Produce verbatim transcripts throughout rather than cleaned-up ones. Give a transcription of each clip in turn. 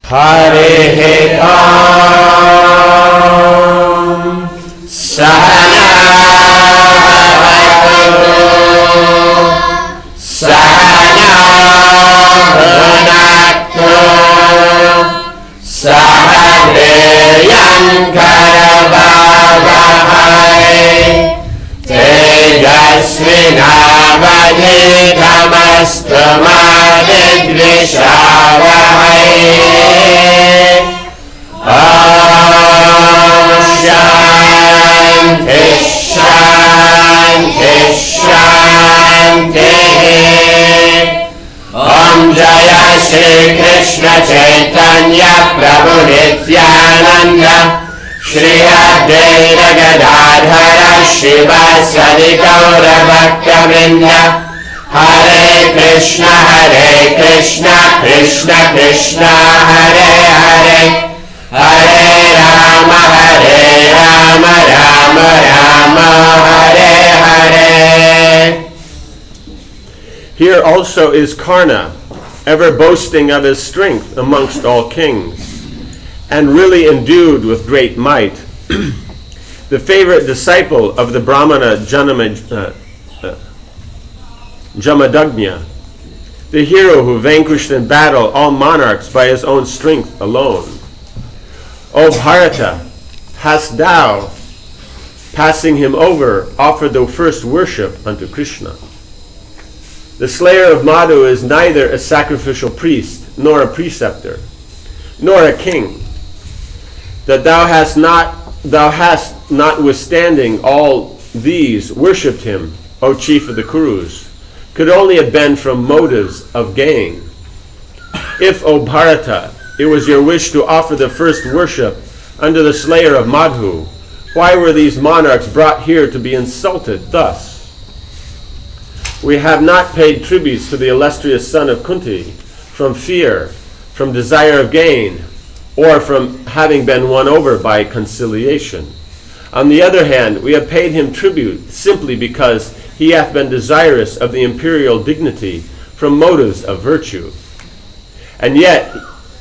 Harihi Om Sahana Bhavatu Sahana Bhunaktu Sahaviryan Karavavahai Tejasvinavadhitamastu ma vidvishavahai Om Shanti Shanti Shanti Om Jaya Shri Krishna Chaitanya Prabhu Nityananda Shri Advaita Gadadhara Shivasadi Gaura Bhakta-vrinda Hare Krishna Hare Krishna Krishna Krishna Hare Hare Hare Rama Hare Rama Rama Rama Hare Hare. Here also is Karna, ever boasting of his strength amongst all kings, and really endued with great might, the favorite disciple of the Brahmana Janamaj, uh, uh, Jamadagnya, the hero who vanquished in battle all monarchs by his own strength alone. O Bharata, hast thou, passing him over, offered the first worship unto Krishna? The slayer of Madhu is neither a sacrificial priest, nor a preceptor, nor a king. That thou hast not, thou hast, notwithstanding all these, worshipped him, O chief of the Kurus, could only have been from motives of gain. If, O Bharata, it was your wish to offer the first worship unto the slayer of Madhu, why were these monarchs brought here to be insulted thus? We have not paid tributes to the illustrious son of Kunti from fear, from desire of gain, or from having been won over by conciliation. On the other hand, we have paid him tribute simply because he hath been desirous of the imperial dignity from motives of virtue. And yet,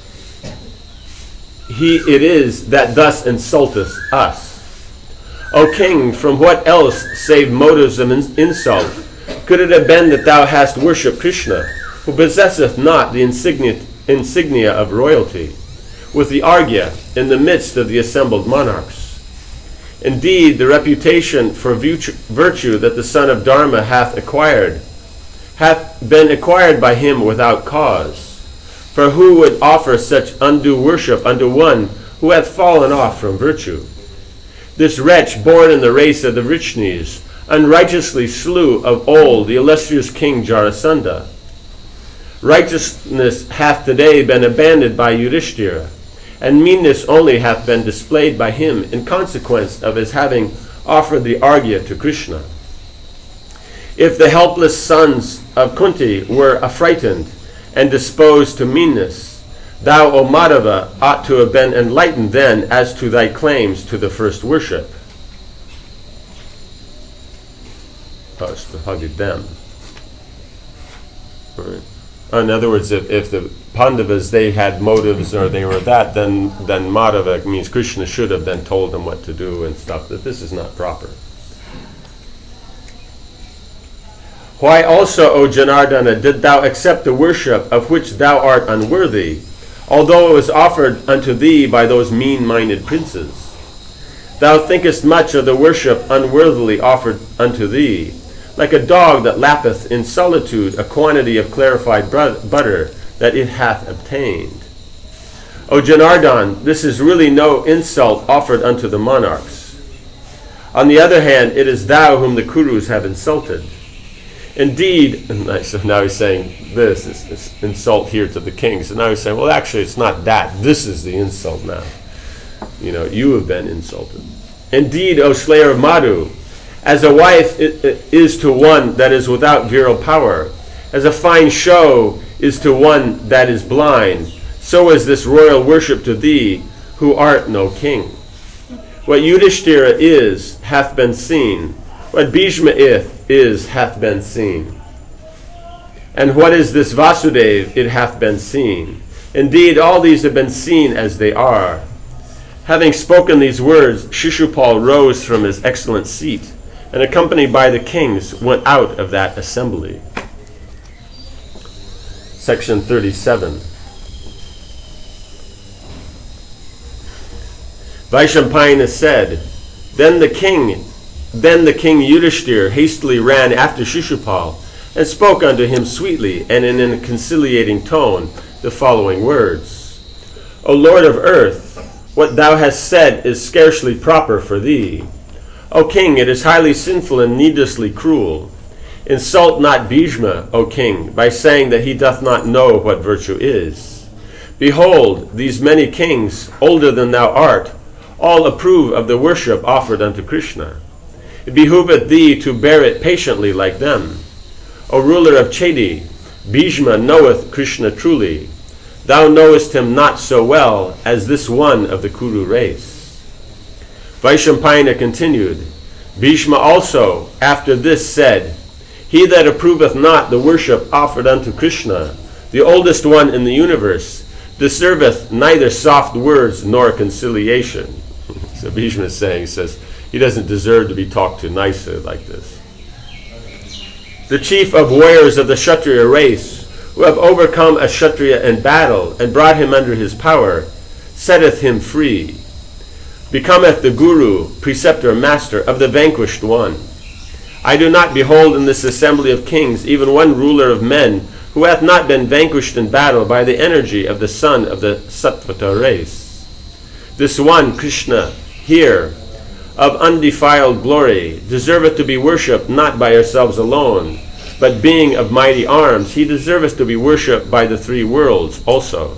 he it is that thus insulteth us. O king, from what else save motives of insult could it have been that thou hast worshipped Krishna, who possesseth not the insignia, insignia of royalty, with the Argya in the midst of the assembled monarchs? Indeed, the reputation for virtue that the son of Dharma hath acquired, hath been acquired by him without cause. For who would offer such undue worship unto one who hath fallen off from virtue? This wretch, born in the race of the Vrishnis, unrighteously slew of old the illustrious king Jarasandha. Righteousness hath today been abandoned by Yudhishthira, and meanness only hath been displayed by him in consequence of his having offered the Argya to Krishna. If the helpless sons of Kunti were affrighted and disposed to meanness, thou, O Madhava, ought to have been enlightened then as to thy claims to the first worship. How did them? Right. In other words, if, if the Pandavas, they had motives or they were that, then, then Madhava means Krishna should have then told them what to do and stuff, that this is not proper. Why also, O Janardana, did thou accept the worship of which thou art unworthy, although it was offered unto thee by those mean-minded princes? Thou thinkest much of the worship unworthily offered unto thee, like a dog that lappeth in solitude a quantity of clarified butter that it hath obtained. O Janardana, this is really no insult offered unto the monarchs. On the other hand, it is thou whom the Kurus have insulted. Indeed, and so now he's saying this is, is insult here to the king. So now he's saying, well, actually, it's not that. This is the insult now. You know, you have been insulted. Indeed, O slayer of Madhu, as a wife is to one that is without virile power, as a fine show is to one that is blind, so is this royal worship to thee, who art no king. What Yudhishthira is, hath been seen. What Bhishma is, hath been seen. And what is this Vasudev, it hath been seen. Indeed, all these have been seen as they are. Having spoken these words, Shishupal rose from his excellent seat, and accompanied by the kings, went out of that assembly. Section thirty-seven. Vaishampayana said, Then the king, then the king Yudhishthir hastily ran after Shishupal, and spoke unto him sweetly, and in a conciliating tone, the following words. O Lord of earth, what thou hast said is scarcely proper for thee. O king, it is highly sinful and needlessly cruel. Insult not Bhishma, O king, by saying that he doth not know what virtue is. Behold, these many kings, older than thou art, all approve of the worship offered unto Krishna. It behooveth thee to bear it patiently like them. O ruler of Chedi, Bhishma knoweth Krishna truly. Thou knowest him not so well as this one of the Kuru race. Vaishampayana continued, Bhishma also, after this, said, He that approveth not the worship offered unto Krishna, the oldest one in the universe, deserveth neither soft words nor conciliation. So Bhishma is saying, he says, he doesn't deserve to be talked to nicer like this. The chief of warriors of the Kshatriya race, who have overcome a Kshatriya in battle and brought him under his power, setteth him free, becometh the guru, preceptor, master of the vanquished one. I do not behold in this assembly of kings even one ruler of men who hath not been vanquished in battle by the energy of the son of the Sattvata race. This one, Krishna, here, of undefiled glory, deserveth to be worshipped not by ourselves alone, but being of mighty arms, he deserveth to be worshipped by the three worlds also.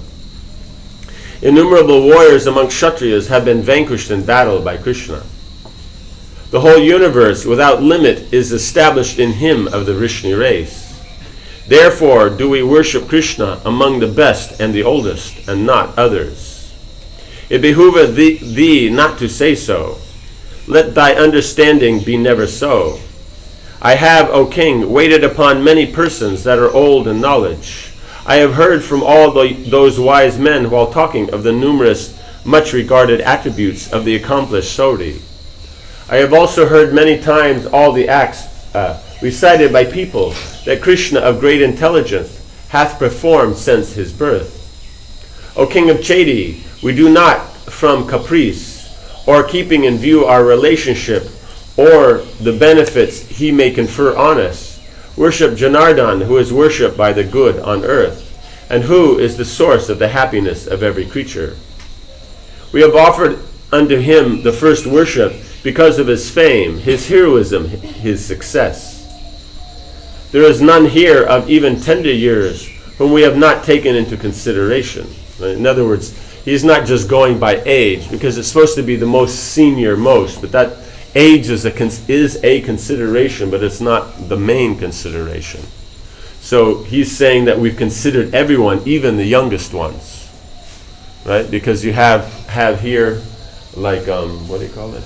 Innumerable warriors among Kshatriyas have been vanquished in battle by Krishna. The whole universe without limit is established in him of the Vrishni race. Therefore do we worship Krishna among the best and the oldest, and not others. It behooveth thee, thee not to say so. Let thy understanding be never so. I have, O king, waited upon many persons that are old in knowledge. I have heard from all the, those wise men while talking of the numerous, much regarded attributes of the accomplished Sori. I have also heard many times all the acts uh, recited by people that Krishna of great intelligence hath performed since his birth. O king of Chedi, we do not, from caprice, or keeping in view our relationship, or the benefits he may confer on us, worship Janardhan, who is worshipped by the good on earth, and who is the source of the happiness of every creature. We have offered unto him the first worship because of his fame, his heroism, his success. There is none here of even tender years whom we have not taken into consideration. In other words, he's not just going by age, because it's supposed to be the most senior most, but that age is a, is a consideration, but it's not the main consideration. So he's saying that we've considered everyone, even the youngest ones, right? Because you have have here, like, um, what do you call it?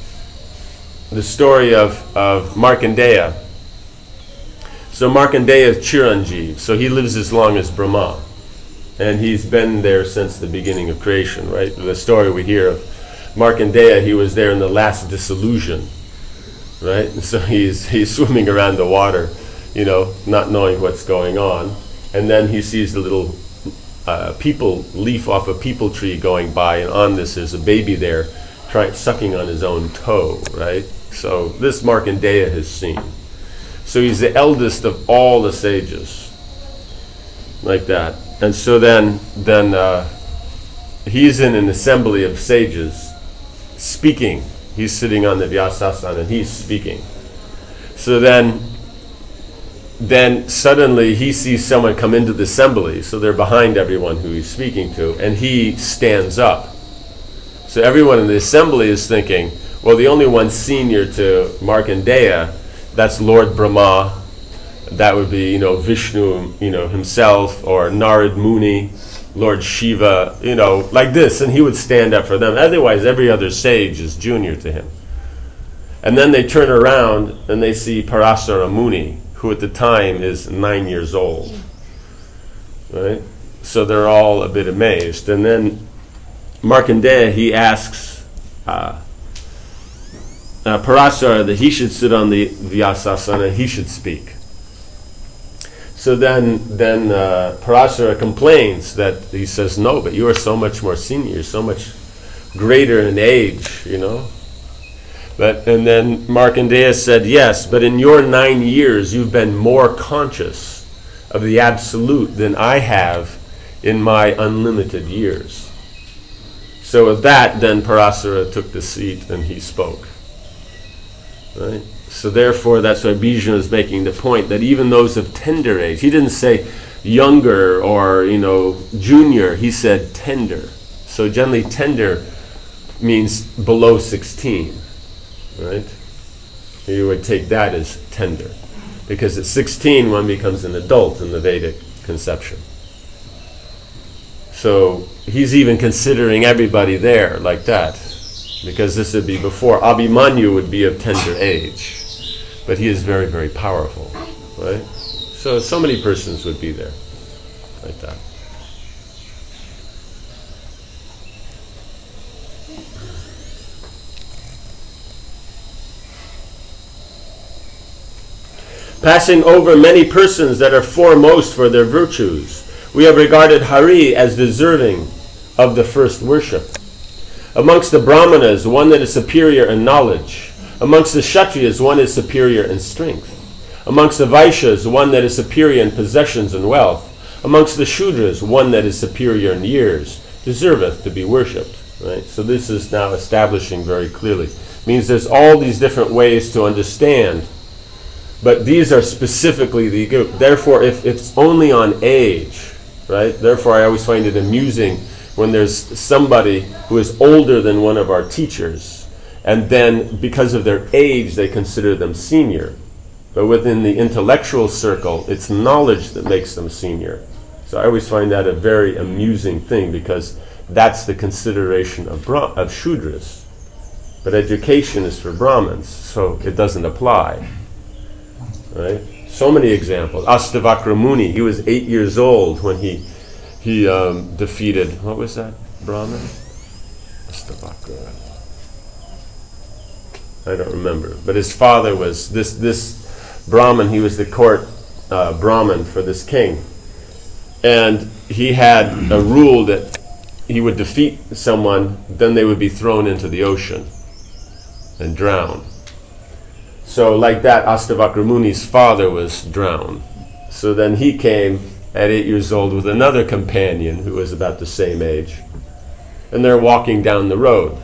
The story of, of Markandeya. So Markandeya is Chiranjeev, so he lives as long as Brahma. And he's been there since the beginning of creation, right? The story we hear of Markandeya, he was there in the last dissolution, right? And so he's he's swimming around the water, you know, not knowing what's going on. And then he sees the little uh, people leaf off a people tree going by, and on this there's a baby there trying, sucking on his own toe, right? So this Markandeya has seen. So he's the eldest of all the sages, like that. And so then, then uh, he's in an assembly of sages, speaking. He's sitting on the Vyasasana and he's speaking. So then, then suddenly he sees someone come into the assembly. So they're behind everyone who he's speaking to, and he stands up. So everyone in the assembly is thinking, well, the only one senior to Markandeya, that's Lord Brahma. That would be, you know, Vishnu, you know, himself, or Narad Muni, Lord Shiva, you know, like this, and he would stand up for them. Otherwise, every other sage is junior to him. And then they turn around and they see Parasara Muni, who at the time is nine years old, right? so they're all a bit amazed. And then Markandeya, he asks uh, uh, Parasara that he should sit on the Vyasasana, he should speak. So then, then uh, Parasara complains that he says, no, but you are so much more senior, you're so much greater in age, you know. But and then Markandeya said, yes, but in your nine years you've been more conscious of the absolute than I have in my unlimited years. So with that, then Parasara took the seat and he spoke. Right? So therefore, that's why Bhishma is making the point that even those of tender age, he didn't say younger or, you know, junior, he said tender. So generally tender means below sixteen, right? You would take that as tender, because at sixteen one becomes an adult in the Vedic conception. So he's even considering everybody there like that, because this would be before. Abhimanyu would be of tender age, but he is very, very powerful, right? So so many persons would be there like that. Passing over many persons that are foremost for their virtues, we have regarded Hari as deserving of the first worship. Amongst the Brahmanas, one that is superior in knowledge. Amongst the Kshatriyas, one is superior in strength. Amongst the Vaishyas, one that is superior in possessions and wealth. Amongst the Shudras, one that is superior in years, deserveth to be worshipped. Right? So this is now establishing very clearly. It means there's all these different ways to understand, but these are specifically the group. Therefore, if it's only on age, right? Therefore, I always find it amusing when there's somebody who is older than one of our teachers, and then because of their age, they consider them senior. But within the intellectual circle, it's knowledge that makes them senior. So I always find that a very amusing thing, because that's the consideration of Bra- of Shudras. But education is for Brahmins, so it doesn't apply. Right? So many examples. Astavakra Muni, he was eight years old when he he um, defeated, what was that Brahmin? Astavakra. I don't remember. But his father was, this this Brahmin, he was the court uh, Brahmin for this king. And he had a rule that he would defeat someone, then they would be thrown into the ocean and drowned. So like that, Astavakra Muni's father was drowned. So then he came at eight years old with another companion who was about the same age. And they're walking down the road.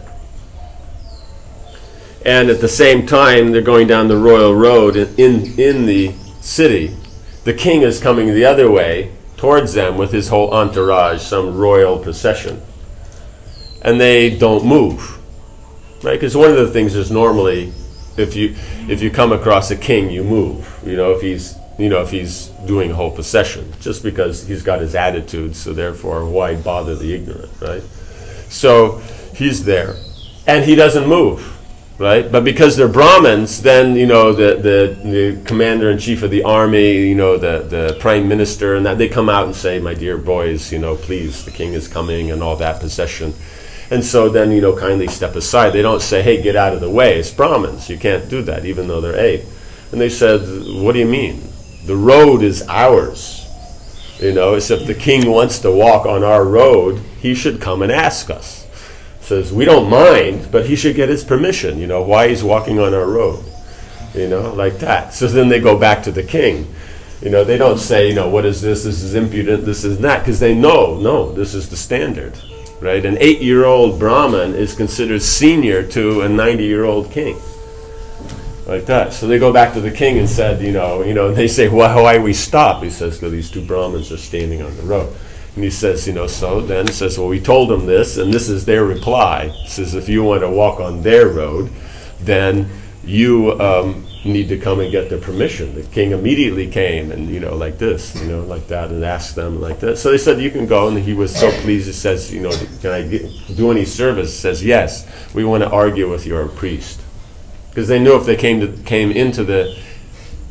And at the same time, they're going down the royal road in, in, in the city. The king is coming the other way towards them with his whole entourage, some royal procession. And they don't move. Right? Because one of the things is normally, if you if you come across a king, you move. You know, if he's you know if he's doing a whole procession, just because he's got his attitude. So therefore, why bother the ignorant, right? So he's there, and he doesn't move, right? But because they're Brahmins, then you know the the, the commander in chief of the army, you know the the prime minister, and that they come out and say, "My dear boys, you know, please, the king is coming," and all that procession. And so then, you know, kindly step aside. They don't say, hey, get out of the way. It's Brahmins. You can't do that, even though they're eight. And they said, what do you mean? The road is ours. You know, it's if the king wants to walk on our road, he should come and ask us. Says, we don't mind, but he should get his permission, you know, why he's walking on our road. You know, like that. So then they go back to the king. You know, they don't say, you know, what is this? This is impudent, this is that. Because they know, no, this is the standard. Right, an eight-year-old Brahmin is considered senior to a ninety-year-old king, like that. So they go back to the king and said, you know, you know. They say, well, why we stop? He says, because these two Brahmins are standing on the road. And he says, you know, so then he says, well, we told them this, and this is their reply. He says, if you want to walk on their road, then you um, need to come and get their permission. The king immediately came and, you know, like this, you know, like that, and asked them like that. So they said, you can go, and he was so pleased. He says, you know, can I get, do any service? He says, yes, we want to argue with your priest. Because they knew if they came to, came into the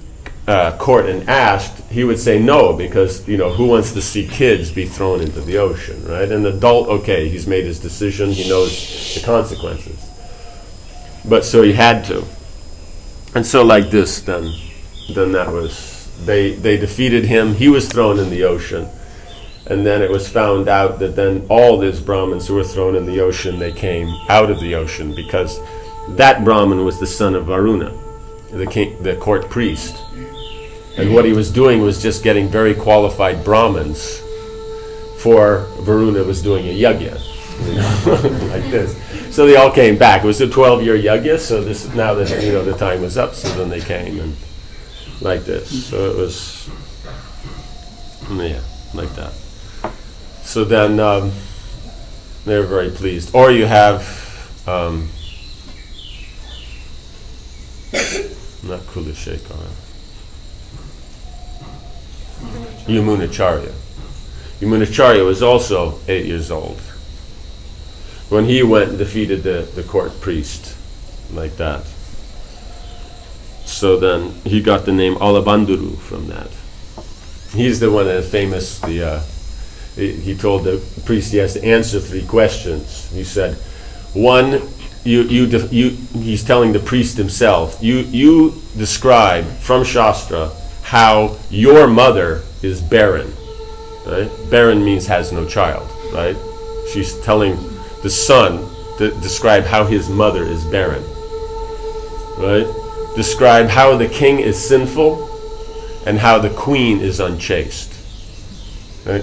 uh, court and asked, he would say no, because, you know, who wants to see kids be thrown into the ocean, right? An adult, okay, he's made his decision, he knows the consequences. But so he had to. And so like this, then, then that was, they, they defeated him, he was thrown in the ocean. And then it was found out that then all these Brahmins who were thrown in the ocean, they came out of the ocean, because that Brahmin was the son of Varuna, the king, the court priest. And what he was doing was just getting very qualified Brahmins, for Varuna was doing a yajna, you know, like this. So they all came back. It was a twelve-year yajna, so this now that, you know, the time was up, so then they came, and like this. So it was, yeah, like that. So then um, they were very pleased. Or you have, um, not Kulashekara, Yamunacharya. Yamunacharya was also eight years old when he went and defeated the, the court priest, like that. So then he got the name Alabanduru from that. He's the one that is famous, the uh, he told the priest he has to answer three questions. He said, one, you, you, def- you, he's telling the priest himself, you, you describe from Shastra how your mother is barren, right? Barren means has no child, right? She's telling the son to describe how his mother is barren, right? Describe how the king is sinful and how the queen is unchaste, right?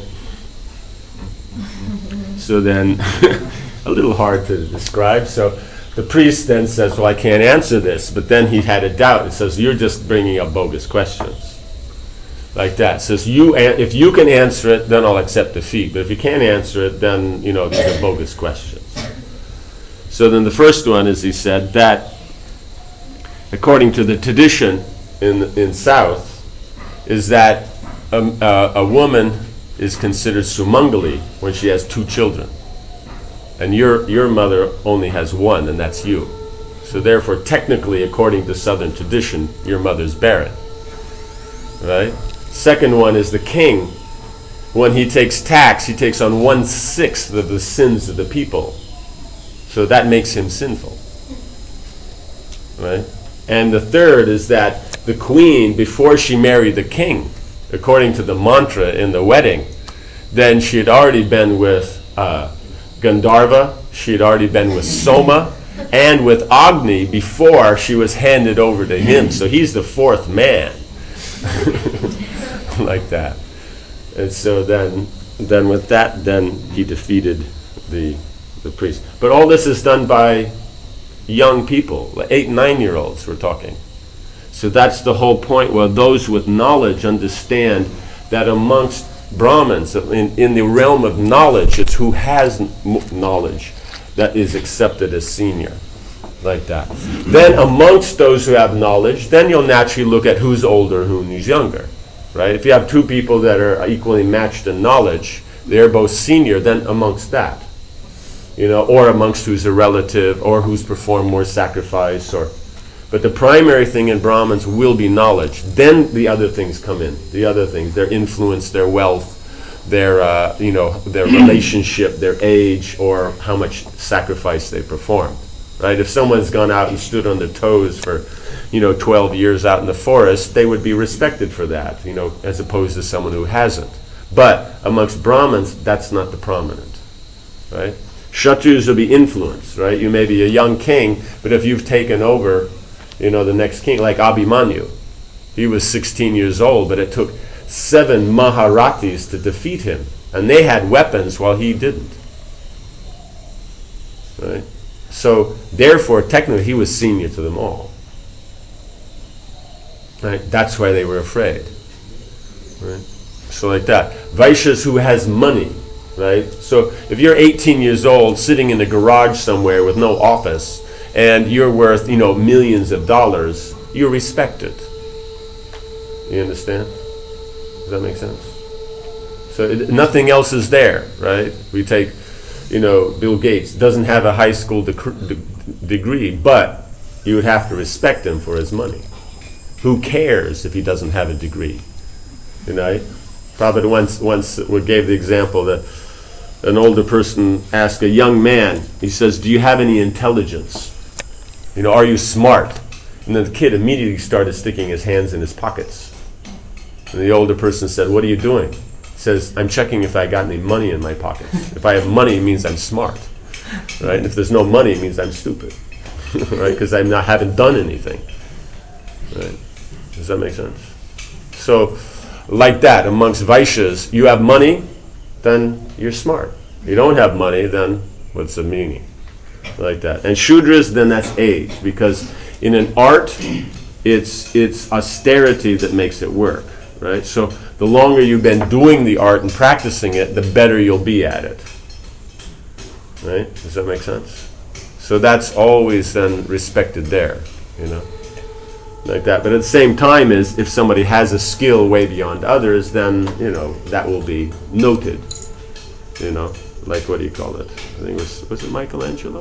So then, a little hard to describe. So the priest then says, well, I can't answer this. But then he had a doubt. It says, you're just bringing up bogus questions. Like that. It says, you, an- if you can answer it, then I'll accept defeat. But if you can't answer it, then, you know, these are bogus questions. So then the first one is, he said, that according to the tradition in, in South, is that a, a, a woman is considered sumangali when she has two children, and your your mother only has one, and that's you. So therefore, technically, according to Southern tradition, your mother's barren, right? Second one is the king. When he takes tax, he takes on one sixth of the sins of the people, so that makes him sinful, right? And the third is that the queen, before she married the king, according to the mantra in the wedding, then she had already been with uh, Gandharva, she had already been with Soma, and with Agni before she was handed over to him. So he's the fourth man. Like that. And so then then with that, then he defeated the the priest. But all this is done by young people, like eight, nine-year-olds we're talking. So that's the whole point, where those with knowledge understand that amongst Brahmins, in, in the realm of knowledge, it's who has m- knowledge that is accepted as senior, like that. Then amongst those who have knowledge, then you'll naturally look at who's older and who's younger, right? If you have two people that are equally matched in knowledge, they're both senior, then amongst that, you know, or amongst who's a relative, or who's performed more sacrifice, or... But the primary thing in Brahmins will be knowledge. Then the other things come in. The other things, their influence, their wealth, their uh, you know, their relationship, their age, or how much sacrifice they performed. Right? If someone's gone out and stood on their toes for, you know, twelve years out in the forest, they would be respected for that, you know, as opposed to someone who hasn't. But amongst Brahmins, that's not the prominent. Right? Kshatriyas will be influenced. Right? You may be a young king, but if you've taken over, you know, the next king, like Abhimanyu. He was sixteen years old, but it took seven Maharathis to defeat him. And they had weapons while he didn't. Right? So, therefore, technically, he was senior to them all. Right? That's why they were afraid. Right? So like that. Vaishyas who has money. Right? So, if you're eighteen years old, sitting in a garage somewhere with no office, and you're worth, you know, millions of dollars, you're respected. You understand? Does that make sense? So it, nothing else is there, right? We take, you know, Bill Gates doesn't have a high school dec- de- degree, but you would have to respect him for his money. Who cares if he doesn't have a degree? You know, Prabhupada once once gave the example that an older person asked a young man, he says, do you have any intelligence? You know, are you smart? And then the kid immediately started sticking his hands in his pockets. And the older person said, what are you doing? He says, I'm checking if I got any money in my pockets. If I have money, it means I'm smart. Right? And if there's no money, it means I'm stupid. Right? Because I not haven't done anything. Right? Does that make sense? So, like that, amongst Vaishyas, you have money, then you're smart. You don't have money, then what's the meaning? Like that. And Shudras, then that's age, because in an art, it's it's austerity that makes it work, right? So the longer you've been doing the art and practicing it, the better you'll be at it. Right? Does that make sense? So that's always then respected there, you know? Like that. But at the same time, is if somebody has a skill way beyond others, then, you know, that will be noted. You know, like, what do you call it? I think it was, was it Michelangelo?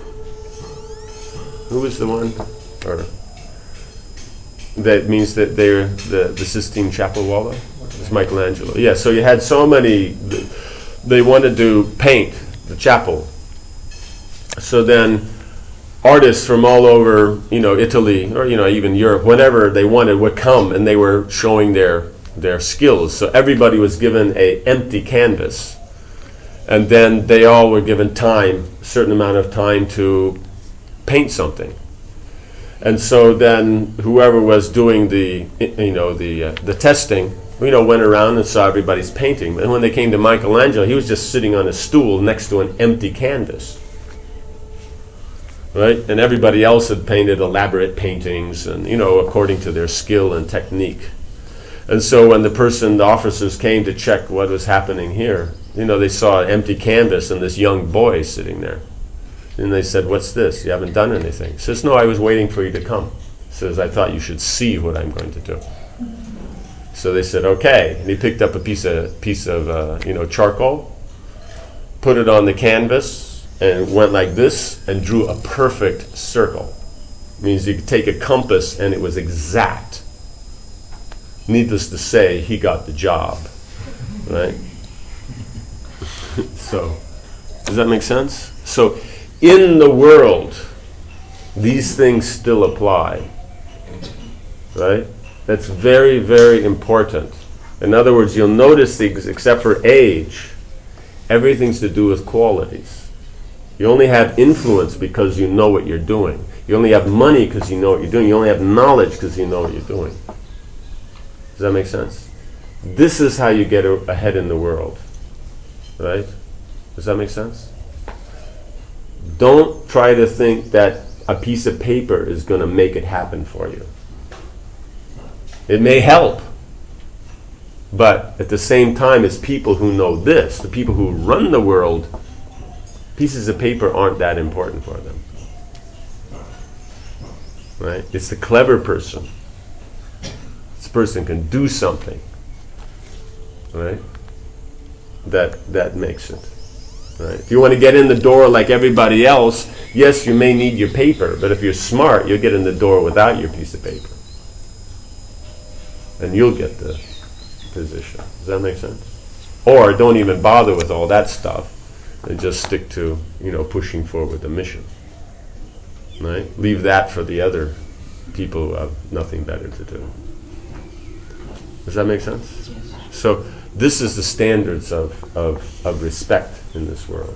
Who was the one? Or that means that they're the, the Sistine Chapel Walla? It's Michelangelo. Yeah, so you had so many, they wanted to paint the chapel. So then artists from all over, you know, Italy, or, you know, even Europe, whenever they wanted, would come, and they were showing their their skills. So everybody was given a empty canvas, and then they all were given time, a certain amount of time to paint something. And so then whoever was doing the, you know, the uh, the testing, you know, went around and saw everybody's painting. And when they came to Michelangelo, he was just sitting on a stool next to an empty canvas. Right? And everybody else had painted elaborate paintings, and, you know, according to their skill and technique. And so when the person, the officers came to check what was happening here, you know, they saw an empty canvas and this young boy sitting there. And they said, what's this? You haven't done anything. He says, no, I was waiting for you to come. He says, I thought you should see what I'm going to do. So they said, okay. And he picked up a piece of, piece of uh, you know, charcoal, put it on the canvas, and went like this and drew a perfect circle. It means you could take a compass and it was exact. Needless to say, he got the job. Right? So, does that make sense? So, in the world, these things still apply. Right? That's very, very important. In other words, you'll notice, things, except for age, everything's to do with qualities. You only have influence because you know what you're doing. You only have money because you know what you're doing. You only have knowledge because you know what you're doing. Does that make sense? This is how you get a- ahead in the world. Right? Does that make sense? Don't try to think that a piece of paper is going to make it happen for you. It may help. But at the same time, it's people who know this, the people who run the world, pieces of paper aren't that important for them. Right? It's the clever person. This person can do something. Right? That that makes it. Right? If you want to get in the door like everybody else, yes, you may need your paper, but if you're smart, you'll get in the door without your piece of paper. And you'll get the position. Does that make sense? Or don't even bother with all that stuff. And just stick to, you know, pushing forward the mission. Right? Leave that for the other people who have nothing better to do. Does that make sense? Yes. So this is the standards of, of, of respect in this world.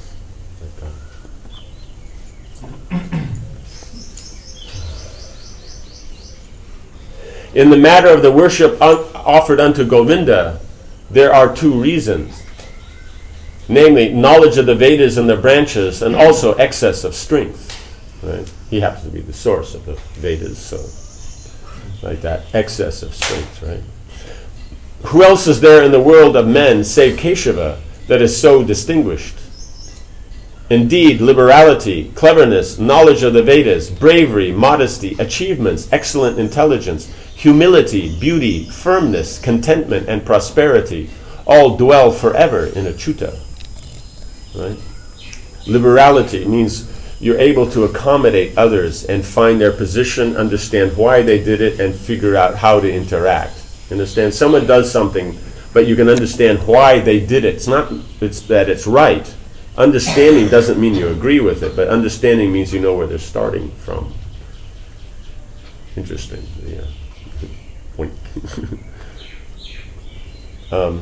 In the matter of the worship un- offered unto Govinda, there are two reasons. Namely, knowledge of the Vedas and their branches, and also excess of strength. Right? He happens to be the source of the Vedas, so like that, excess of strength. Right? Who else is there in the world of men save Keshava that is so distinguished? Indeed, liberality, cleverness, knowledge of the Vedas, bravery, modesty, achievements, excellent intelligence, humility, beauty, firmness, contentment, and prosperity all dwell forever in Achyuta. Right? Liberality means, you're able to accommodate others and find their position, understand why they did it, and figure out how to interact. Understand? Someone does something, but you can understand why they did it. It's not it's that it's right. Understanding doesn't mean you agree with it, but understanding means you know where they're starting from. Interesting. Yeah. Good point. um,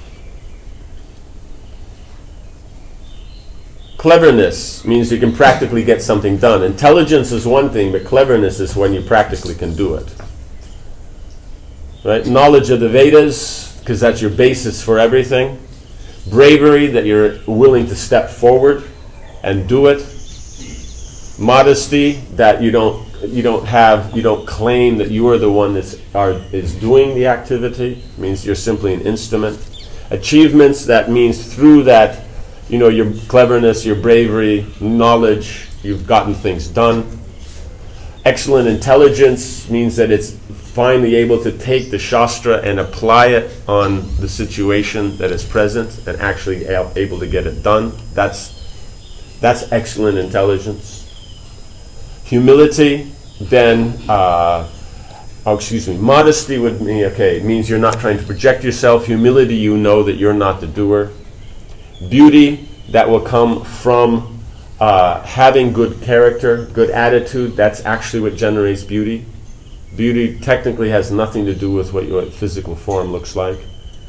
Cleverness means you can practically get something done. Intelligence is one thing, but cleverness is when you practically can do it. Right? Knowledge of the Vedas, because that's your basis for everything. Bravery, that you're willing to step forward and do it. Modesty, that you don't you don't have you don't claim that you are the one that are is doing the activity. It means you're simply an instrument. Achievements, that means through that, you know, your cleverness, your bravery, knowledge, you've gotten things done. Excellent intelligence means that it's finally able to take the Shastra and apply it on the situation that is present and actually able to get it done. That's that's excellent intelligence. Humility, then, uh, oh, excuse me, modesty would mean, okay, it means you're not trying to project yourself. Humility, you know that you're not the doer. Beauty, that will come from uh, having good character, good attitude. That's actually what generates beauty. Beauty technically has nothing to do with what your physical form looks like.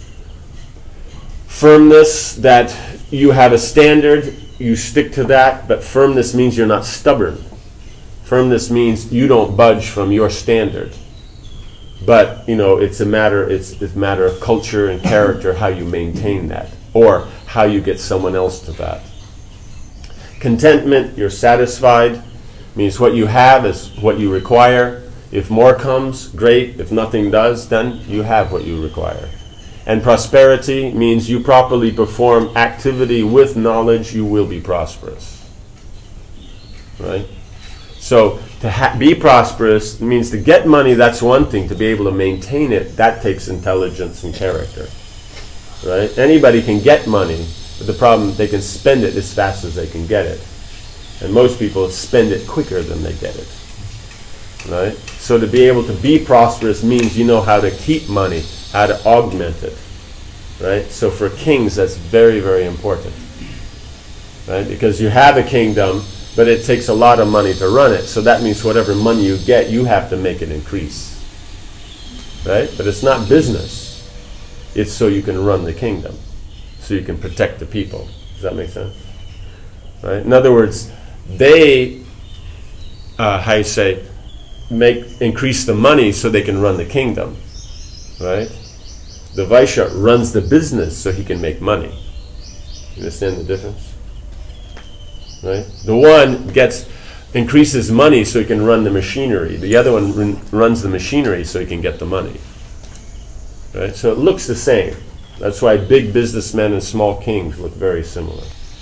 Firmness, that you have a standard, you stick to that, but firmness means you're not stubborn. Firmness means you don't budge from your standard. But, you know, it's a matter it's, it's a matter of culture and character, how you maintain that, or how you get someone else to that. Contentment, you're satisfied, means what you have is what you require. If more comes, great. If nothing does, then you have what you require. And prosperity means you properly perform activity with knowledge, you will be prosperous. Right? So to ha- be prosperous means to get money, that's one thing. To be able to maintain it, that takes intelligence and character. Right? Anybody can get money, but the problem, they can spend it as fast as they can get it. And most people spend it quicker than they get it. Right? So to be able to be prosperous means you know how to keep money, how to augment it. Right? So for kings, that's very, very important. Right? Because you have a kingdom, but it takes a lot of money to run it. So that means whatever money you get, you have to make it increase. Right? But it's not business. It's so you can run the kingdom. So you can protect the people. Does that make sense? Right? In other words, they, uh, how you say, make increase the money so they can run the kingdom. Right? The Vaishya runs the business so he can make money. You understand the difference? Right? The one gets increases money so he can run the machinery. The other one run, runs the machinery so he can get the money. Right? So it looks the same. That's why big businessmen and small kings look very similar.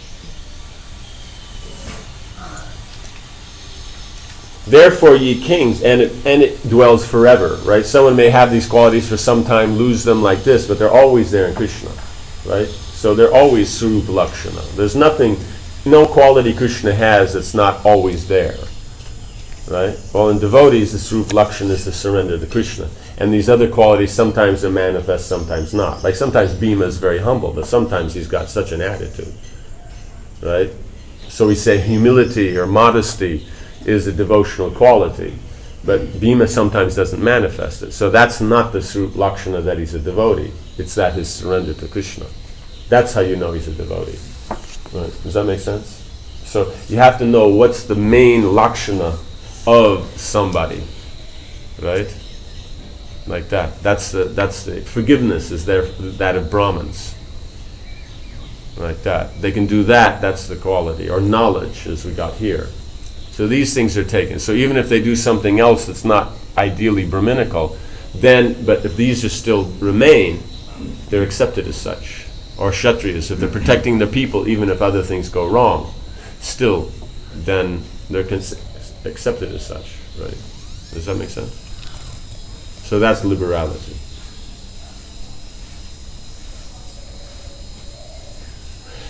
Therefore, ye kings, and it, and it dwells forever. Right? Someone may have these qualities for some time, lose them like this, but they're always there in Krishna. Right? So they're always Swarup Lakshana. There's nothing, no quality Krishna has that's not always there. Right? Well, in devotees, the Swarup Lakshana is the surrender to Krishna. And these other qualities, sometimes they manifest, sometimes not. Like sometimes Bhima is very humble, but sometimes he's got such an attitude. Right? So we say humility or modesty is a devotional quality. But Bhima sometimes doesn't manifest it. So that's not the Swarup Lakshana that he's a devotee. It's that his surrender to Krishna. That's how you know he's a devotee. Right? Does that make sense? So you have to know what's the main Lakshana of somebody. Right? Like that. That's the that's the forgiveness is there, that of Brahmins. Like that. They can do that, that's the quality. Or knowledge, as we got here. So these things are taken. So even if they do something else that's not ideally Brahminical, then, but if these are still remain, they're accepted as such. Or Kshatriyas, if they're protecting their people, even if other things go wrong, still, then they're cons- accepted as such. Right? Does that make sense? So that's liberality.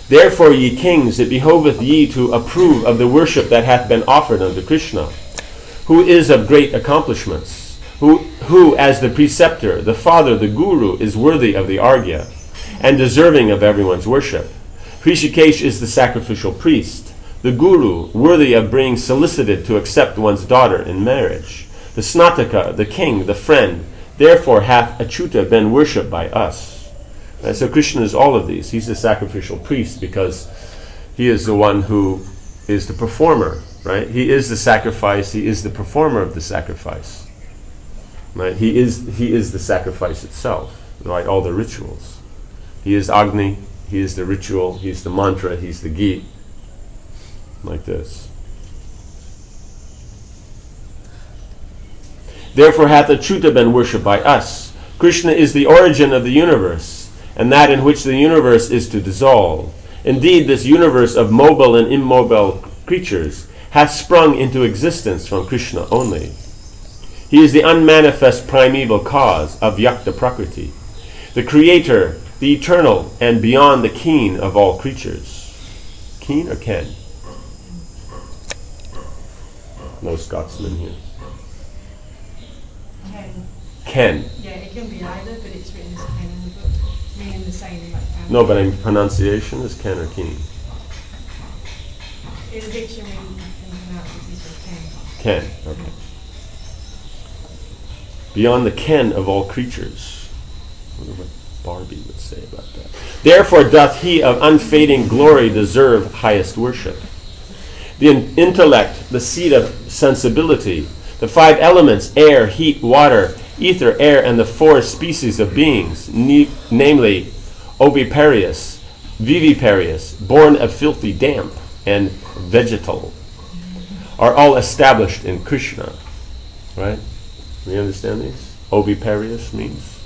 Therefore, ye kings, it behoveth ye to approve of the worship that hath been offered unto Krishna, who is of great accomplishments, who, who as the preceptor, the father, the guru, is worthy of the argya, and deserving of everyone's worship. Hrishikesh is the sacrificial priest, the guru, worthy of being solicited to accept one's daughter in marriage, the snataka, the king, the friend. Therefore hath Achyuta been worshipped by us. And so Krishna is all of these. He's the sacrificial priest because he is the one who is the performer, right? He is the sacrifice. He is the performer of the sacrifice, right? He is he is the sacrifice itself, right? All the rituals. He is Agni. He is the ritual. He's the mantra. He's the Geet. Like this. Therefore hath Achyuta been worshipped by us. Krishna is the origin of the universe, and that in which the universe is to dissolve. Indeed, this universe of mobile and immobile creatures hath sprung into existence from Krishna only. He is the unmanifest primeval cause of Vyakta Prakriti, the creator, the eternal, and beyond the keen of all creatures. Keen or ken? No Scotsman here. Ken. Ken. Yeah, it can be either, but it's written as Ken in the book, meaning the same like family. No, but in pronunciation is Ken or Keen? In the dictionary, you can pronounce it as Ken. Ken, okay. Beyond the ken of all creatures. I wonder what Barbie would say about that. Therefore doth he of unfading glory deserve highest worship. The in- intellect, the seat of sensibility, the five elements, air, heat, water, ether, air, and the four species of beings, ne- namely oviparious, viviparious, born of filthy damp, and vegetal, are all established in Krishna. Right? We understand these? Oviparious means?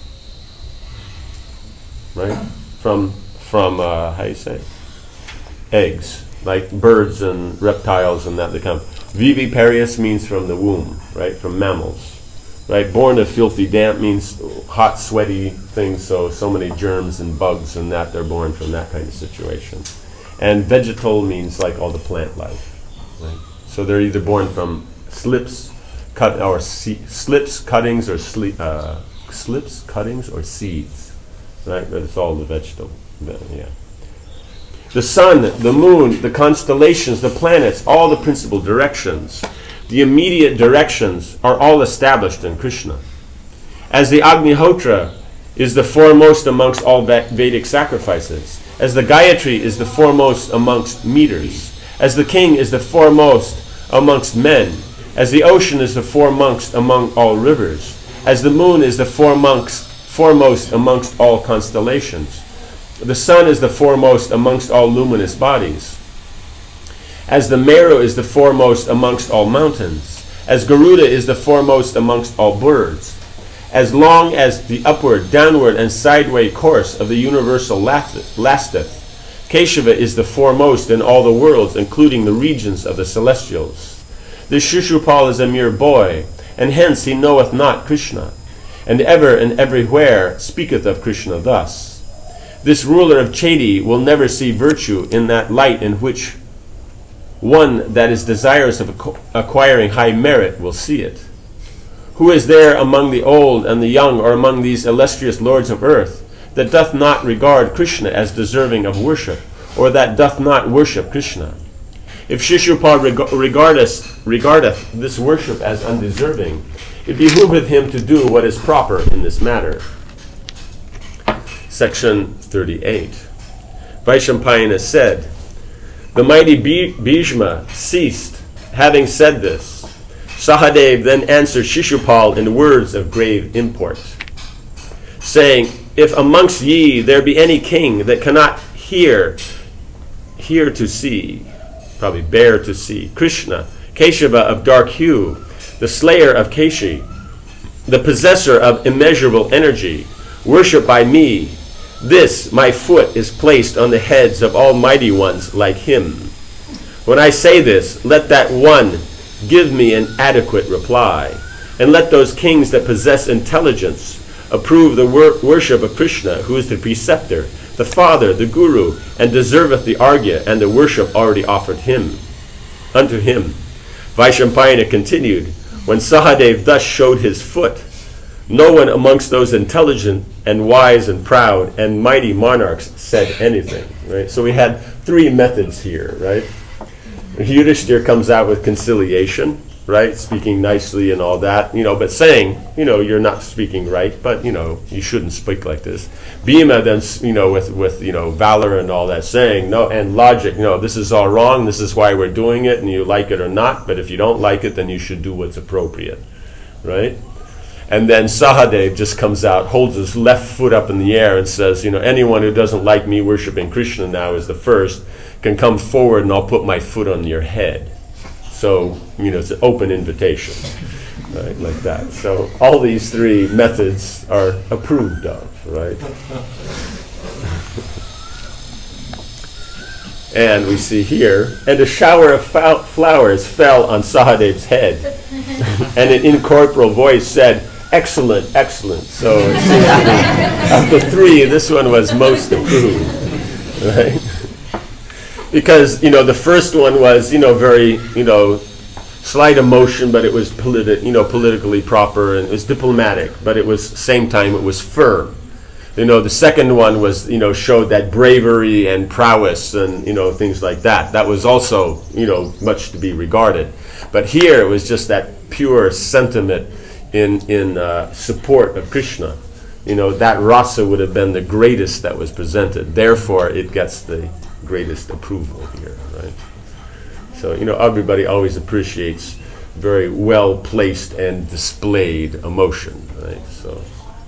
Right? From, from uh, how do you say? Eggs. Like birds and reptiles and that they come. Viviparious means from the womb, right? From mammals. Right? Born of filthy damp means hot, sweaty things, so so many germs and bugs and that, they're born from that kind of situation. And vegetal means like all the plant life. Right? So they're either born from slips, cut or se- slips, cuttings, or sli- uh, slips, cuttings, or seeds. Right? But it's all the vegetable. Yeah. The sun, the moon, the constellations, the planets, all the principal directions, the immediate directions are all established in Krishna. As the Agnihotra is the foremost amongst all Vedic sacrifices, as the Gayatri is the foremost amongst meters, as the king is the foremost amongst men, as the ocean is the foremost among all rivers, as the moon is the foremost, foremost amongst all constellations, the sun is the foremost amongst all luminous bodies, as the Meru is the foremost amongst all mountains, as Garuda is the foremost amongst all birds, as long as the upward, downward, and sideway course of the universal lasteth, Keshava is the foremost in all the worlds, including the regions of the celestials. This Shishupal is a mere boy, and hence he knoweth not Krishna, and ever and everywhere speaketh of Krishna thus. This ruler of Chedi will never see virtue in that light in which one that is desirous of acquiring high merit will see it. Who is there among the old and the young, or among these illustrious lords of earth, that doth not regard Krishna as deserving of worship, or that doth not worship Krishna? If Shishupal reg- regardeth, regardeth this worship as undeserving, it behooveth him to do what is proper in this matter. Section thirty-eight. Vaishampayana said, the mighty Bhishma ceased. Having said this, Sahadev then answered Shishupal in words of grave import, saying, if amongst ye there be any king that cannot hear, hear to see, probably bear to see, Krishna, Keshava of dark hue, the slayer of Keshi, the possessor of immeasurable energy, worshipped by me, this, my foot, is placed on the heads of almighty ones like him. When I say this, let that one give me an adequate reply, and let those kings that possess intelligence approve the wor- worship of Krishna, who is the preceptor, the Father, the Guru, and deserveth the argya and the worship already offered him, unto him. Vaishampayana continued, when Sahadev thus showed his foot, no one amongst those intelligent and wise and proud and mighty monarchs said anything. Right? So we had three methods here, right? Yudhishthira comes out with conciliation, right? Speaking nicely and all that, you know, but saying, you know, you're not speaking right, but, you know, you shouldn't speak like this. Bhima then, you know, with, with, you know, valor and all that, saying, no, and logic, no, this is all wrong, this is why we're doing it, and you like it or not, but if you don't like it, then you should do what's appropriate, right? And then Sahadev just comes out, holds his left foot up in the air and says, you know, anyone who doesn't like me worshiping Krishna now is the first, can come forward and I'll put my foot on your head. So, you know, it's an open invitation, right, like that. So all these three methods are approved of, right? And we see here, and a shower of fow- flowers fell on Sahadev's head, and an incorporeal voice said, excellent, excellent. So it seems to be, of the three, this one was most approved, right? Because, you know, the first one was, you know, very, you know, slight emotion, but it was politi- you know, politically proper, and it was diplomatic, but it was, same time, it was firm. You know, the second one was, you know, showed that bravery and prowess and, you know, things like that. That was also, you know, much to be regarded. But here it was just that pure sentiment in, in uh, support of Krishna. You know, that rasa would have been the greatest that was presented. Therefore, it gets the greatest approval here, right? So, you know, everybody always appreciates very well placed and displayed emotion, right? So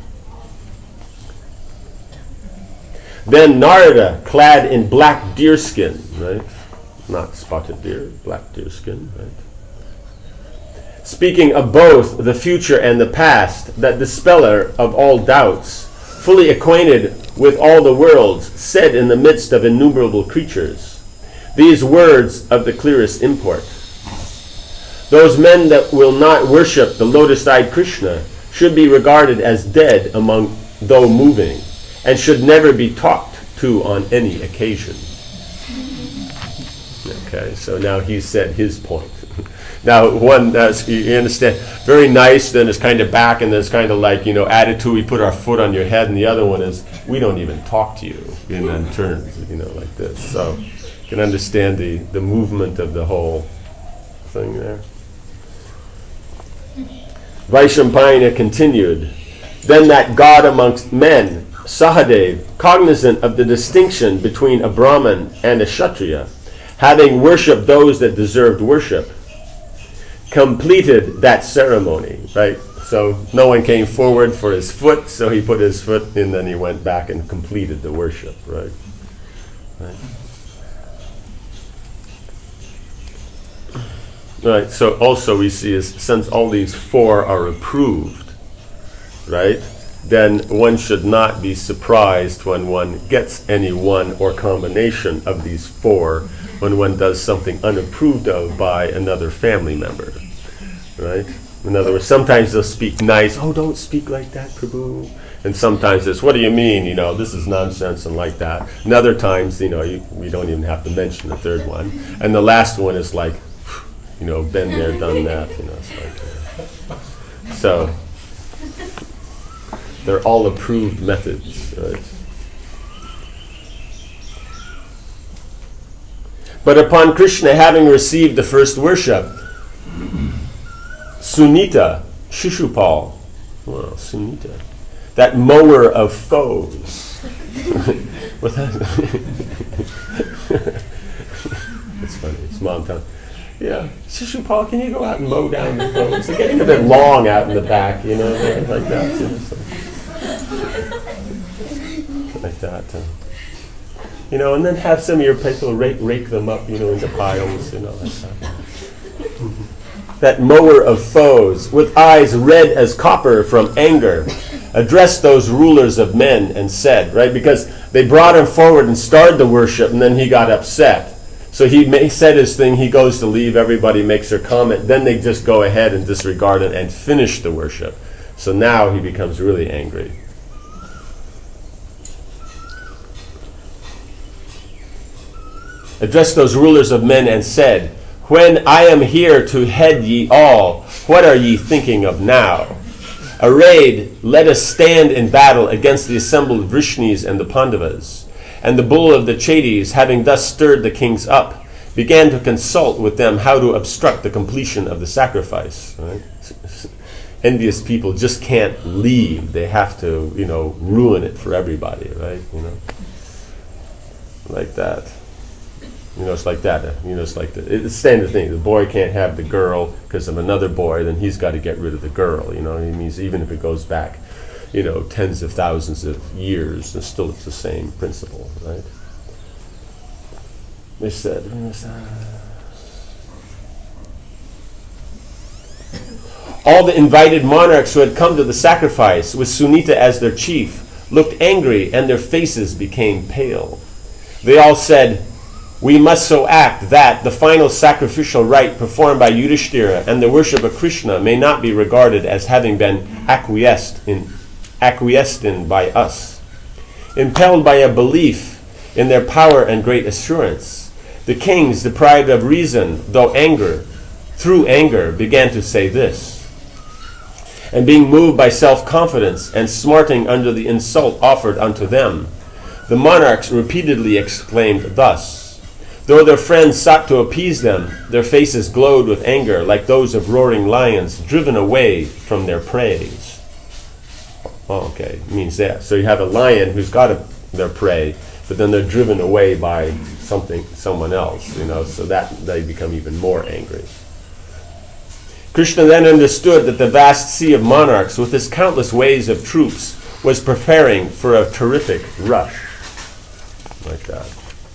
then Narada, clad in black deerskin, right? Not spotted deer, black deerskin, right? Speaking of both the future and the past, that dispeller of all doubts, fully acquainted with all the worlds, said in the midst of innumerable creatures, these words of the clearest import. Those men that will not worship the lotus-eyed Krishna should be regarded as dead among though moving, and should never be talked to on any occasion. Okay, so now he said his point. Now, one, uh, you understand, very nice, then it's kind of back, and then it's kind of like, you know, attitude, we put our foot on your head, and the other one is, we don't even talk to you, and then turns, you know, like this. So you can understand the, the movement of the whole thing there. Vaishampayana continued, then that god amongst men, Sahadev, cognizant of the distinction between a Brahman and a Kshatriya, having worshipped those that deserved worship, completed that ceremony, right? So no one came forward for his foot, so he put his foot and then he went back and completed the worship, right? Right. Right, so also we see is since all these four are approved, right, then one should not be surprised when one gets any one or combination of these four when one does something unapproved of by another family member, right? In other words, sometimes they'll speak nice, oh, don't speak like that, Prabhu. And sometimes it's, what do you mean, you know, this is nonsense and like that. And other times, you know, you, we don't even have to mention the third one. And the last one is like, you know, been there, done that, you know. It's like, uh, so, they're all approved methods, right? But upon Krishna having received the first worship, Sunita, Shishupal, well, Sunita, that mower of foes. What's that? It's funny, it's mom tongue. Yeah, Shishupal, can you go out and mow down the foes? They're getting a bit long out in the back, you know, like that. You know, so. Like that. Uh. You know, and then have some of your people rake, rake them up, you know, into piles, you know, like that. That mower of foes, with eyes red as copper from anger, addressed those rulers of men and said, right, because they brought him forward and started the worship, and then he got upset. So he may, said his thing, he goes to leave, everybody makes their comment, then they just go ahead and disregard it and finish the worship. So now he becomes really angry. addressed those rulers of men and said, "When I am here to head ye all, what are ye thinking of now? Arrayed, let us stand in battle against the assembled Vrishnis and the Pandavas." And the bull of the Chedis, having thus stirred the kings up, began to consult with them how to obstruct the completion of the sacrifice. Right? Envious people just can't leave. They have to, you know, ruin it for everybody, right? You know, like that. You know, it's like that. You know, it's like the, it's the standard thing. The boy can't have the girl because of another boy, then he's got to get rid of the girl. You know, it means even if it goes back, you know, tens of thousands of years, and still it's the same principle, right? They said, all the invited monarchs who had come to the sacrifice, with Sunita as their chief, looked angry, and their faces became pale. They all said, "We must so act that the final sacrificial rite performed by Yudhishthira and the worship of Krishna may not be regarded as having been acquiesced in, acquiesced in by us." Impelled by a belief in their power and great assurance, the kings, deprived of reason, though anger, through anger, began to say this. And being moved by self-confidence and smarting under the insult offered unto them, the monarchs repeatedly exclaimed thus. Though their friends sought to appease them, their faces glowed with anger like those of roaring lions driven away from their prey. Oh, okay, it means that. So you have a lion who's got a, their prey, but then they're driven away by something, someone else, you know, so that they become even more angry. Krishna then understood that the vast sea of monarchs, with its countless waves of troops, was preparing for a terrific rush. Like that.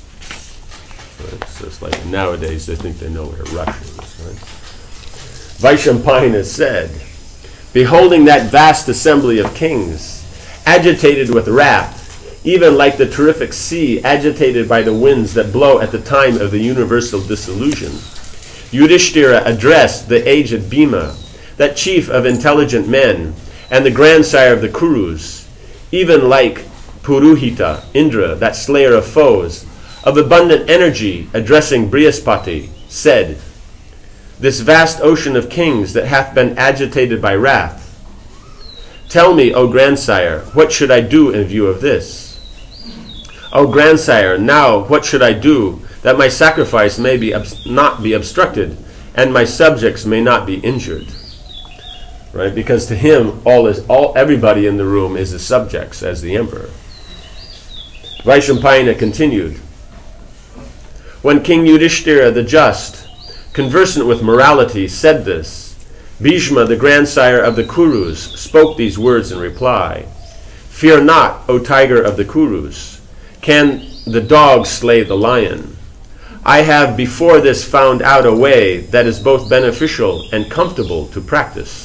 Right? So it's like nowadays they think they know where rush is. Right? Vaishampayana said, "Beholding that vast assembly of kings, agitated with wrath, even like the terrific sea agitated by the winds that blow at the time of the universal dissolution, Yudhishthira addressed the aged Bhima, that chief of intelligent men, and the grandsire of the Kurus, even like Puruhita, Indra, that slayer of foes, of abundant energy, addressing Brihaspati, said, This vast ocean of kings that hath been agitated by wrath, tell me, O grandsire, what should I do in view of this? O grandsire, now what should I do that my sacrifice may be obs- not be obstructed, and my subjects may not be injured?" Right? Because to him, all is all everybody in the room is the subjects as the emperor. Vaishampayana continued, when King Yudhishthira the just, conversant with morality, said this, Bhishma, the grandsire of the Kurus, spoke these words in reply. "Fear not, O tiger of the Kurus. Can the dog slay the lion? I have before this found out a way that is both beneficial and comfortable to practice."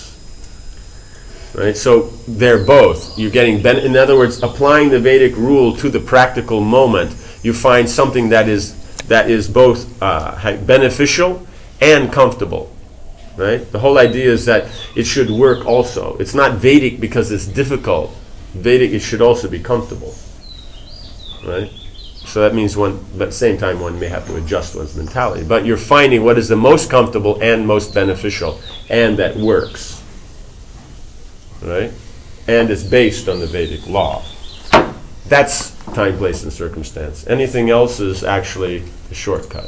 Right? So they're both. You're getting, ben- in other words, applying the Vedic rule to the practical moment, you find something that is that is both uh, beneficial and comfortable. Right? The whole idea is that it should work also. It's not Vedic because it's difficult. Vedic, it should also be comfortable. Right? So that means one, but at the same time, one may have to adjust one's mentality. But you're finding what is the most comfortable and most beneficial, and that works. Right? And it's based on the Vedic law. That's time, place, and circumstance. Anything else is actually a shortcut.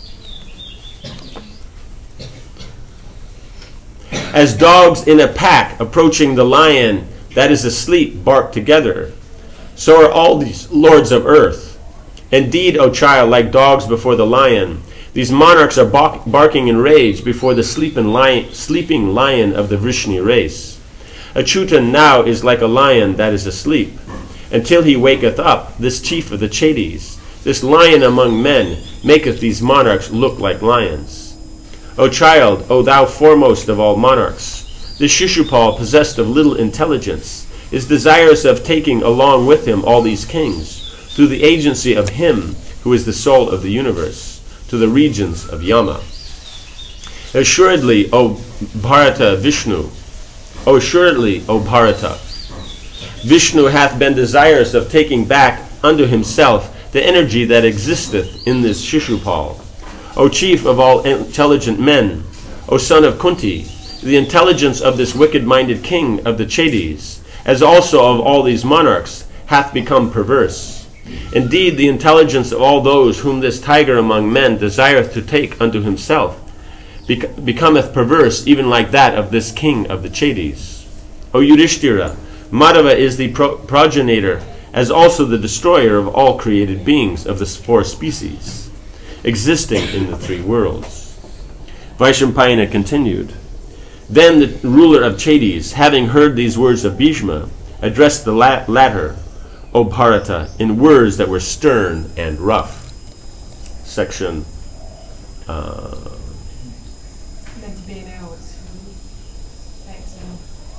As dogs in a pack approaching the lion that is asleep bark together, so are all these lords of earth. Indeed, O child, like dogs before the lion, these monarchs are bark- barking in rage before the sleeping lion, sleeping lion of the Vrishni race. Achyutan now is like a lion that is asleep, until he waketh up, this chief of the Chedis. This lion among men maketh these monarchs look like lions. O child, O thou foremost of all monarchs, this Shishupal, possessed of little intelligence, is desirous of taking along with him all these kings, through the agency of him who is the soul of the universe, to the regions of Yama. Assuredly, O Bharata Vishnu, O assuredly, O Bharata, Vishnu hath been desirous of taking back unto himself the energy that existeth in this Shishupal. O chief of all intelligent men, O son of Kunti, the intelligence of this wicked-minded king of the Chedis, as also of all these monarchs, hath become perverse. Indeed, the intelligence of all those whom this tiger among men desireth to take unto himself bec- becometh perverse, even like that of this king of the Chedis. O Yudhishthira, Madhava is the pro- progenitor, as also the destroyer of all created beings of the four species, existing in the three worlds. Vaishampayana continued. Then the ruler of Chedis, having heard these words of Bhishma, addressed the la- latter, O Bharata, in words that were stern and rough. Section uh, Meant to be an hour. Excellent.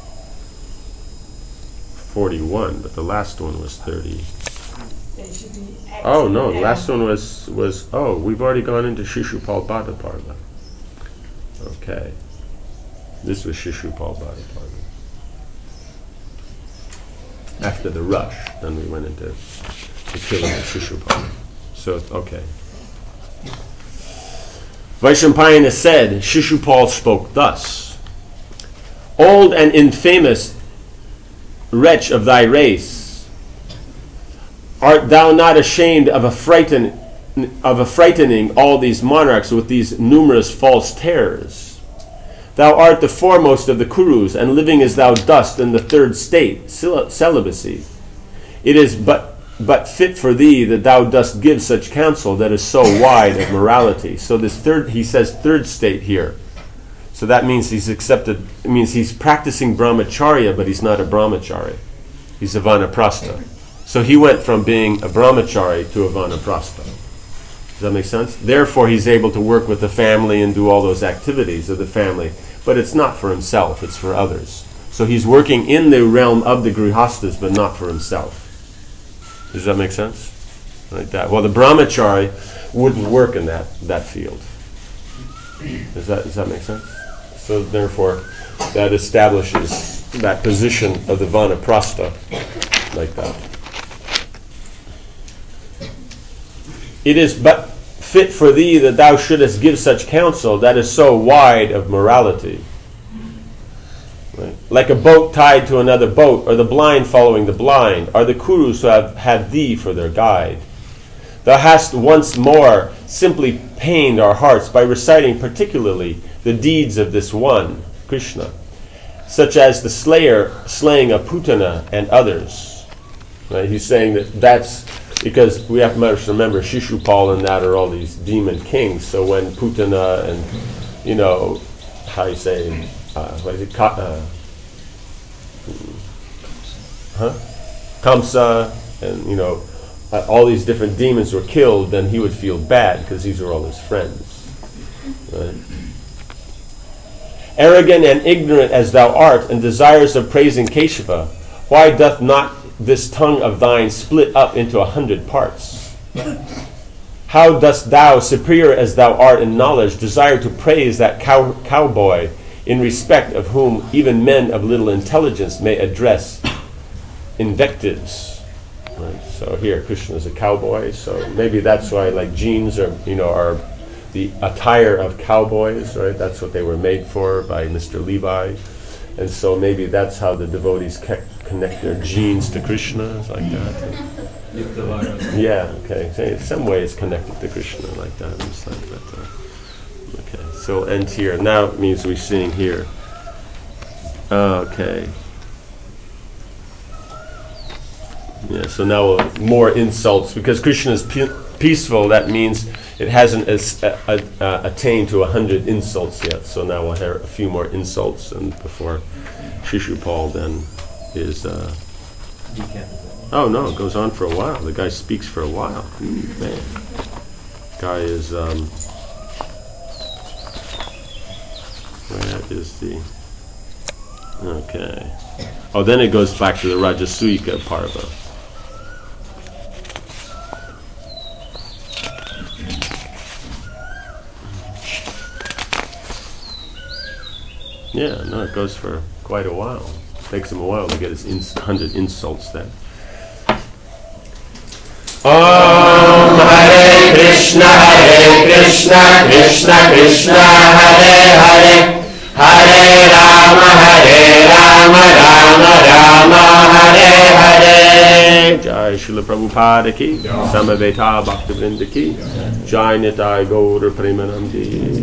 forty-one, but the last one was thirty. It should be excellent. Oh no, the hour. last one was, was oh, we've already gone into Shishupal Bhadaparva. Okay. This was Shishupal Bhadaparva. After the rush, then we went into the killing of Shishupal. So, okay. Vaishampayana said, Shishupal spoke thus. Old and infamous wretch of thy race, art thou not ashamed of a frighten, of a frightening all these monarchs with these numerous false terrors? Thou art the foremost of the Kurus, and living as thou dost in the third state, cel- celibacy. It is but but fit for thee that thou dost give such counsel that is so wide of morality. So this third, he says third state here. So that means he's accepted, it means he's practicing brahmacharya, but he's not a brahmachari. He's a vanaprastha. So he went from being a brahmachari to a vanaprastha. Does that make sense? Therefore, he's able to work with the family and do all those activities of the family. But it's not for himself, it's for others. So he's working in the realm of the grihastas, but not for himself. Does that make sense? Like that. Well, the brahmachari wouldn't work in that, that field. Does that, does that make sense? So therefore, that establishes that position of the vanaprastha like that. It is but fit for thee that thou shouldest give such counsel that is so wide of morality. Right? Like a boat tied to another boat, or the blind following the blind, are the Kurus who have had thee for their guide. Thou hast once more simply pained our hearts by reciting particularly the deeds of this one, Krishna, such as the slayer slaying of Putana and others. Right? He's saying that that's because we have to remember Shishupal and that are all these demon kings. So when Putana and, you know, how you say, uh, what is it, Ka- uh, huh? Kamsa, and, you know, uh, all these different demons were killed, then he would feel bad because these are all his friends. Right? Arrogant and ignorant as thou art, and desirous of praising Keshava, why doth not this tongue of thine split up into a hundred parts? How dost thou, superior as thou art in knowledge, desire to praise that cow- cowboy, in respect of whom even men of little intelligence may address invectives? Right? So here, Krishna is a cowboy, so maybe that's why, like, jeans are, you know, are the attire of cowboys, right? That's what they were made for by Mister Levi. And so maybe that's how the devotees ke- connect their genes to Krishna, it's like that. Yeah, okay. So in some way it's connected to Krishna like that. It's like that. Uh, okay, so we'll end here. Now it means we're seeing here. Okay. Yeah, so now we'll, more insults. Because Krishna is pe- peaceful, that means it hasn't as, uh, uh, attained to a hundred insults yet. So now we'll hear a few more insults, and before Shishupal then is... Uh, oh no, it goes on for a while. The guy speaks for a while. Mm, man. Guy is... Um, where is the... Okay. Oh, then it goes back to the Rajasuika Parva. Yeah, no, it goes for quite a while. It takes him a while to get his ins- hundred insults then. Oh! Krishna, Hare Krishna, Krishna Krishna, Hare Hare, Hare Rama, Hare Rama, Rama Rama, Hare Hare. Jai Srila Prabhupada ki, Samaveta Bhaktivinoda ki, Jai Nitai Gaur Premanandi.